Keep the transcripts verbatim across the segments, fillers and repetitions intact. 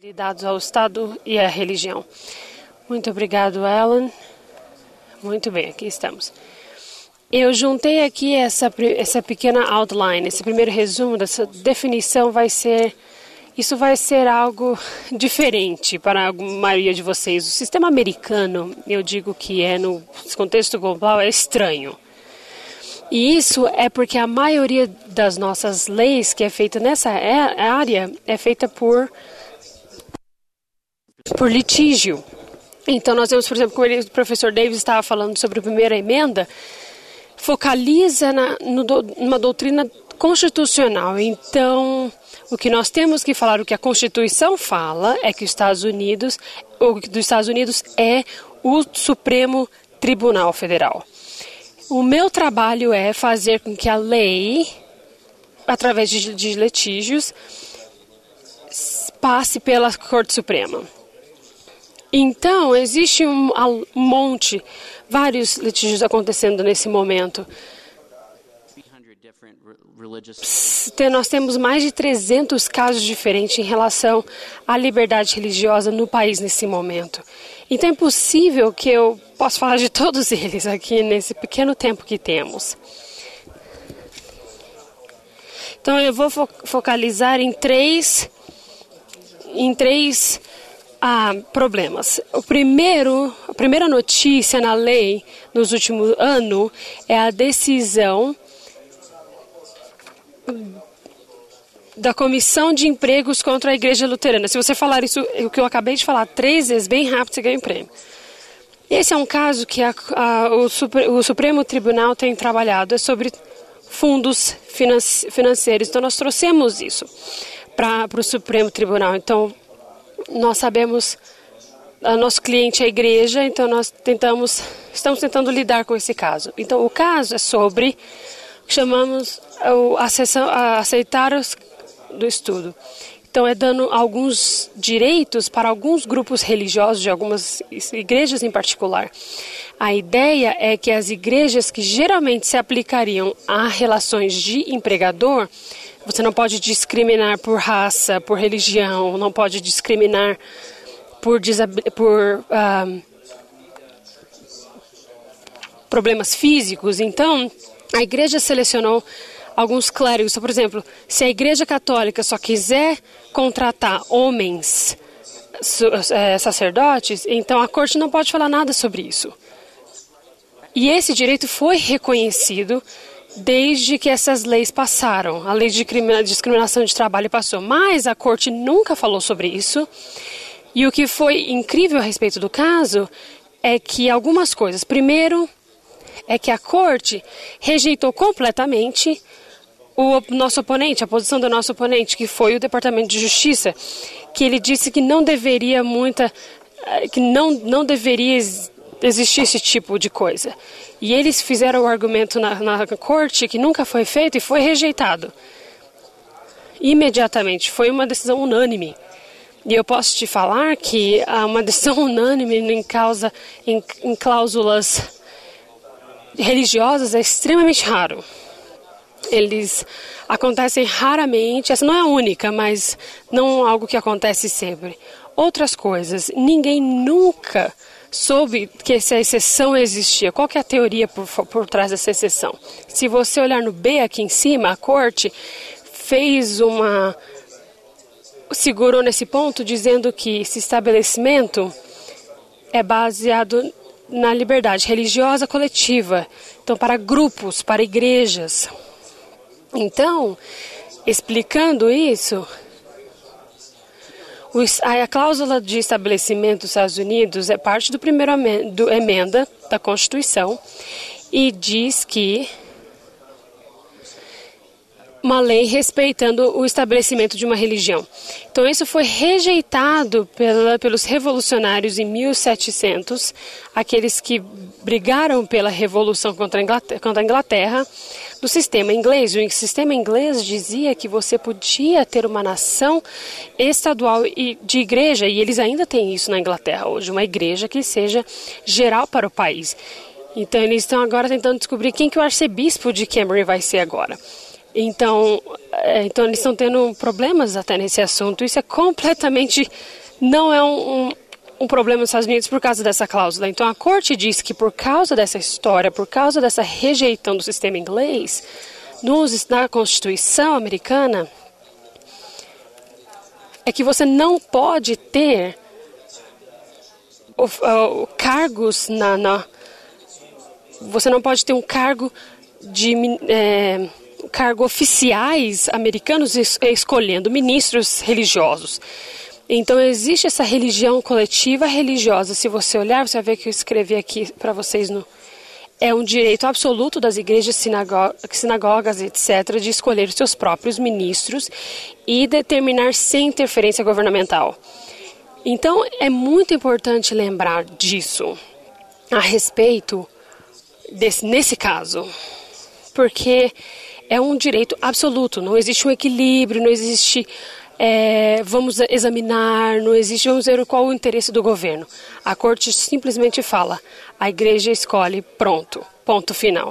Ligados ao Estado e à religião. Muito obrigado, Alan. Muito bem, aqui estamos. Eu juntei aqui essa, essa pequena outline, esse primeiro resumo dessa definição vai ser... Isso vai ser algo diferente para a maioria de vocês. O sistema americano, eu digo que é no contexto global, é estranho. E isso é porque a maioria das nossas leis que é feita nessa área é feita por, por litígio. Então nós vemos, por exemplo, como ele, o professor Davis estava falando sobre a primeira emenda, focaliza na, no, numa doutrina constitucional. Então, o que nós temos que falar, o que a Constituição fala, é que os Estados Unidos, o dos Estados Unidos é o Supremo Tribunal Federal. O meu trabalho é fazer com que a lei, através de, de litígios, passe pela Corte Suprema. Então, existe um, um monte, vários litígios acontecendo nesse momento. Nós temos mais de trezentos casos diferentes em relação à liberdade religiosa no país nesse momento. Então é impossível que eu possa falar de todos eles aqui nesse pequeno tempo que temos. Então eu vou fo- focalizar em três, em três ah, problemas. O primeiro, a primeira notícia na lei nos últimos anos é a decisão da Comissão de Empregos contra a Igreja Luterana. Se você falar isso, o que eu acabei de falar, três vezes, bem rápido, você ganha um prêmio. Esse é um caso que a, a, o, Supre, o Supremo Tribunal tem trabalhado, é sobre fundos finance, financeiros. Então, nós trouxemos isso para o Supremo Tribunal. Então, nós sabemos, o nosso cliente é a igreja, então nós tentamos, estamos tentando lidar com esse caso. Então, o caso é sobre o que chamamos a, sessão, a aceitar os do estudo. Então, é dando alguns direitos para alguns grupos religiosos de algumas igrejas em particular. A ideia é que as igrejas que geralmente se aplicariam a relações de empregador, você não pode discriminar por raça, por religião, não pode discriminar por, por um, problemas físicos. Então, a igreja selecionou alguns clérigos. Então, por exemplo, se a Igreja Católica só quiser contratar homens sacerdotes, então a corte não pode falar nada sobre isso. E esse direito foi reconhecido desde que essas leis passaram. A lei de discriminação de trabalho passou, mas a corte nunca falou sobre isso. E o que foi incrível a respeito do caso é que algumas coisas. Primeiro, é que a corte rejeitou completamente o nosso oponente, a posição do nosso oponente, que foi o Departamento de Justiça, que ele disse que não deveria muita, que não, não deveria existir esse tipo de coisa. E eles fizeram o argumento na, na corte que nunca foi feito e foi rejeitado. Imediatamente, foi uma decisão unânime. E eu posso te falar que uma decisão unânime em, causa, em, em cláusulas religiosas é extremamente raro. Eles acontecem raramente, essa não é a única, mas não algo que acontece sempre. Outras coisas, ninguém nunca soube que essa exceção existia. Qual que é a teoria por, por trás dessa exceção? Se você olhar no B aqui em cima, a corte fez uma... segurou nesse ponto dizendo que esse estabelecimento é baseado na liberdade religiosa coletiva. Então, para grupos, para igrejas. Então, explicando isso, a cláusula de estabelecimento dos Estados Unidos é parte do primeiro do emenda da Constituição e diz que uma lei respeitando o estabelecimento de uma religião. Então, isso foi rejeitado pela, pelos revolucionários em mil e setecentos, aqueles que brigaram pela revolução contra a Inglaterra, contra a Inglaterra do sistema inglês. O sistema inglês dizia que você podia ter uma nação estadual e de igreja, e eles ainda têm isso na Inglaterra hoje, uma igreja que seja geral para o país. Então, eles estão agora tentando descobrir quem que o arcebispo de Cambridge vai ser agora. Então, é, então eles estão tendo problemas até nesse assunto. Isso é completamente, não é um, um, um problema nos Estados Unidos por causa dessa cláusula. Então a corte diz que por causa dessa história, por causa dessa rejeição do sistema inglês, nos, na Constituição americana, é que você não pode ter o, o, cargos na, na... Você não pode ter um cargo de... É, cargo oficiais americanos es, escolhendo ministros religiosos. Então, existe essa religião coletiva religiosa. Se você olhar, você vai ver que eu escrevi aqui para vocês no... É um direito absoluto das igrejas, sinagogas, sinagogas, etcétera, de escolher os seus próprios ministros e determinar sem interferência governamental. Então, é muito importante lembrar disso a respeito desse, nesse caso, porque é um direito absoluto, não existe um equilíbrio, não existe... É, vamos examinar, não existe, vamos ver qual o interesse do governo. A corte simplesmente fala, a igreja escolhe, pronto, ponto final.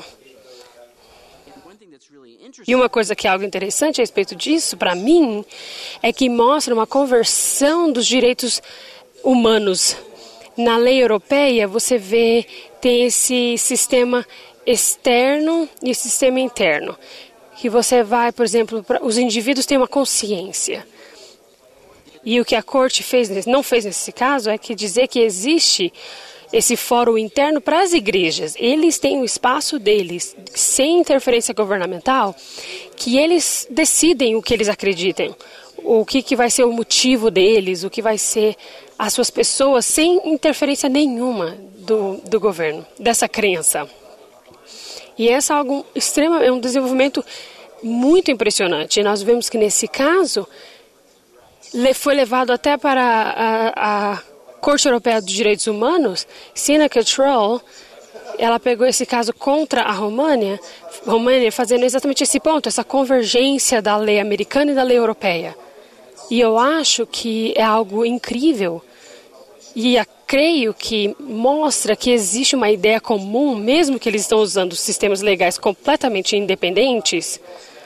E uma coisa que é algo interessante a respeito disso, para mim, é que mostra uma conversão dos direitos humanos. Na lei europeia, você vê, tem esse sistema externo e sistema interno. Que você vai, por exemplo, pra, os indivíduos têm uma consciência. E o que a corte fez, não fez nesse caso é que dizer que existe esse fórum interno para as igrejas. Eles têm o espaço deles, sem interferência governamental, que eles decidem o que eles acreditam, o que, que vai ser o motivo deles, o que vai ser as suas pessoas, sem interferência nenhuma do, do governo, dessa crença. E essa é algo extremo, é um desenvolvimento muito impressionante. E nós vemos que nesse caso foi levado até para a, a Corte Europeia dos Direitos Humanos. Sina Cattrall, ela pegou esse caso contra a România, România fazendo exatamente esse ponto, essa convergência da lei americana e da lei europeia. E eu acho que é algo incrível. E a, creio que mostra que existe uma ideia comum, mesmo que eles estão usando sistemas legais completamente independentes,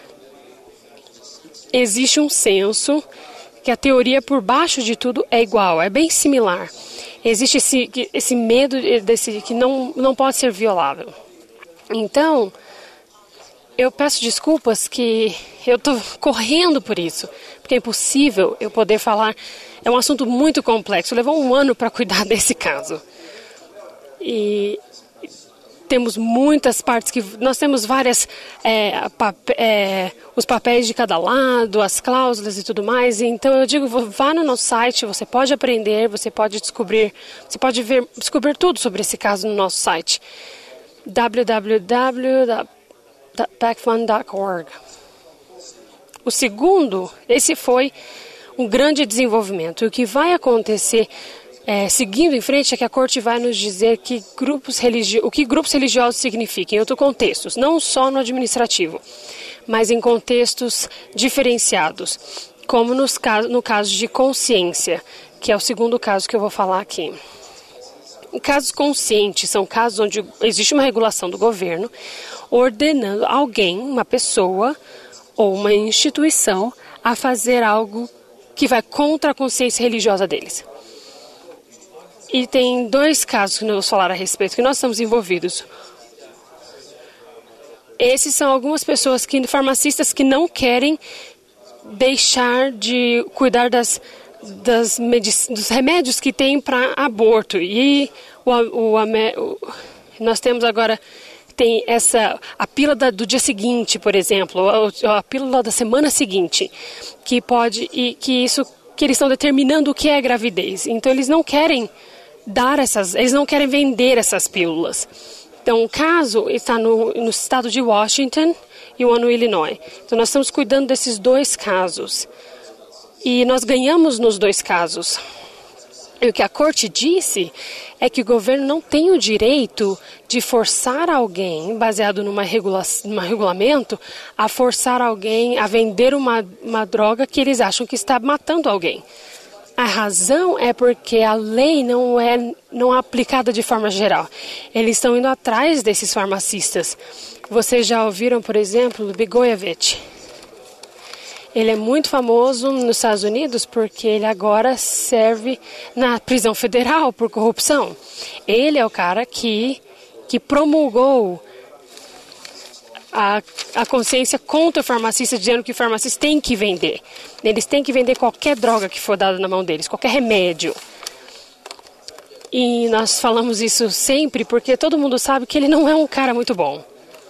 existe um senso que a teoria por baixo de tudo é igual, é bem similar. Existe esse, esse medo desse, que não, não pode ser violável. Então, eu peço desculpas que eu estou correndo por isso, porque é impossível eu poder falar. É um assunto muito complexo, levou um ano para cuidar desse caso. E temos muitas partes, que nós temos várias, é, pap- é, os papéis de cada lado, as cláusulas e tudo mais. Então eu digo, vá no nosso site, você pode aprender, você pode descobrir, você pode ver, descobrir tudo sobre esse caso no nosso site. w w w ponto pacfund ponto org. O segundo, esse foi um grande desenvolvimento. O que vai acontecer, é, seguindo em frente, é que a corte vai nos dizer que grupos religi- o que grupos religiosos significam em outros contextos, não só no administrativo, mas em contextos diferenciados, como nos caso, no caso de consciência, que é o segundo caso que eu vou falar aqui. Casos conscientes são casos onde existe uma regulação do governo ordenando alguém, uma pessoa ou uma instituição, a fazer algo que vai contra a consciência religiosa deles. E tem dois casos que nós vamos falar a respeito, que nós estamos envolvidos. Esses são algumas pessoas, que, farmacistas, que não querem deixar de cuidar das, das medic- dos remédios que tem para aborto. E o, o, o, nós temos agora... Tem essa, a pílula do dia seguinte, por exemplo, a, a pílula da semana seguinte, que pode, e que isso, que eles estão determinando o que é gravidez. Então eles não querem dar essas, eles não querem vender essas pílulas. Então o caso está no, no estado de Washington e o no Illinois. Então nós estamos cuidando desses dois casos. E nós ganhamos nos dois casos. E o que a corte disse é que o governo não tem o direito de forçar alguém, baseado numa regula- num regulamento, a forçar alguém a vender uma, uma droga que eles acham que está matando alguém. A razão é porque a lei não é, não é aplicada de forma geral. Eles estão indo atrás desses farmacistas. Vocês já ouviram, por exemplo, do Blagojevich? Ele é muito famoso nos Estados Unidos porque ele agora serve na prisão federal por corrupção. Ele é o cara que, que promulgou a, a consciência contra o farmacista, dizendo que o farmacista tem que vender. Eles têm que vender qualquer droga que for dada na mão deles, qualquer remédio. E nós falamos isso sempre porque todo mundo sabe que ele não é um cara muito bom.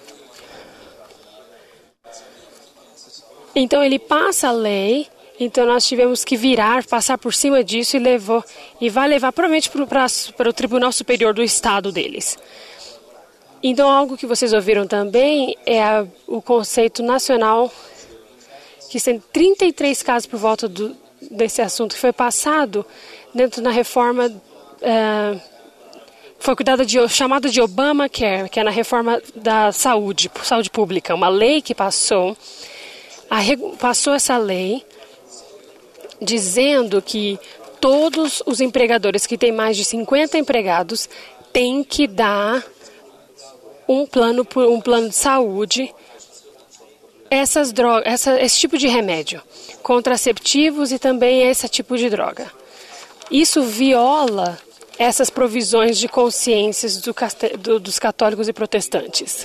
Então ele passa a lei, então nós tivemos que virar, passar por cima disso e levou, e vai levar provavelmente para o Tribunal Superior do Estado deles. Então algo que vocês ouviram também é a, o conceito nacional, que tem trinta e três casos por volta do, desse assunto que foi passado dentro da reforma, uh, foi cuidada de, chamada de Obamacare, que é na reforma da saúde, saúde pública, uma lei que passou. A, passou essa lei dizendo que todos os empregadores que têm mais de cinquenta empregados têm que dar um plano, um plano de saúde, essas drogas, essa, esse tipo de remédio, contraceptivos e também esse tipo de droga. Isso viola essas provisões de consciências do, do, dos católicos e protestantes.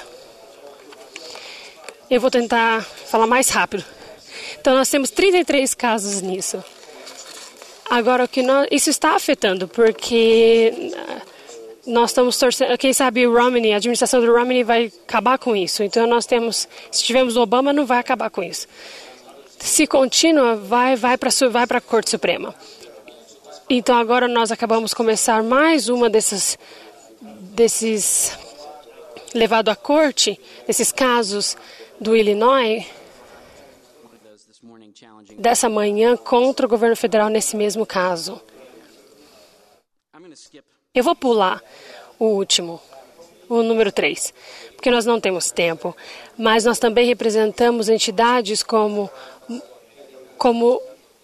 Eu vou tentar falar mais rápido. Então, nós temos trinta e três casos nisso. Agora, o que nós, isso está afetando, porque nós estamos torcendo, quem sabe o Romney, a administração do Romney vai acabar com isso. Então, nós temos, se tivermos o Obama, não vai acabar com isso. Se continua, vai, vai para vai para a Corte Suprema. Então, agora nós acabamos de começar mais uma desses, desses levado à corte, desses casos do Illinois, dessa manhã contra o governo federal nesse mesmo caso. Eu vou pular o último, o número três, porque nós não temos tempo, mas nós também representamos entidades como, como,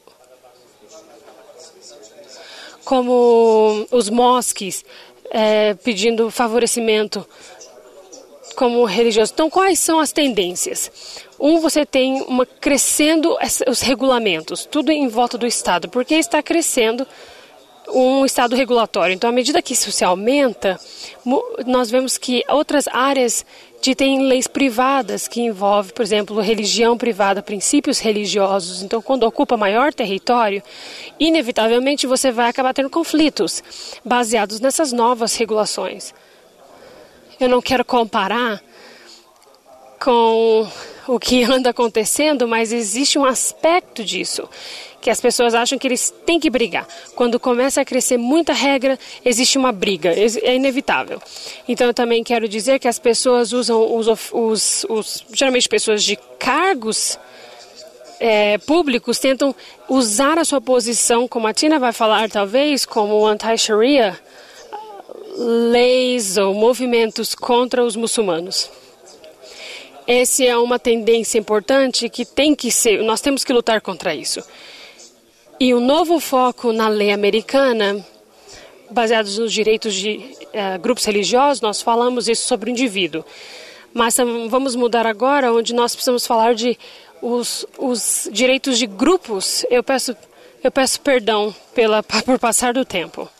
como os mosques, é, pedindo favorecimento como religioso. Então, quais são as tendências? Um, você tem uma crescendo os regulamentos, tudo em volta do Estado, porque está crescendo um Estado regulatório. Então, à medida que isso se aumenta, nós vemos que outras áreas de tem leis privadas que envolvem, por exemplo, religião privada, princípios religiosos. Então, quando ocupa maior território, inevitavelmente você vai acabar tendo conflitos baseados nessas novas regulações. Eu não quero comparar com o que anda acontecendo, mas existe um aspecto disso, que as pessoas acham que eles têm que brigar. Quando começa a crescer muita regra, existe uma briga, é inevitável. Então, eu também quero dizer que as pessoas usam, os, os, os geralmente pessoas de cargos é, públicos, tentam usar a sua posição, como a Tina vai falar talvez, como anti-Sharia, leis ou movimentos contra os muçulmanos. Essa é uma tendência importante que tem que ser, nós temos que lutar contra isso. E um novo foco na lei americana, baseados nos direitos de uh, grupos religiosos, nós falamos isso sobre o indivíduo. Mas um, vamos mudar agora, onde nós precisamos falar de os, os direitos de grupos. Eu peço, eu peço perdão pela, por passar do tempo.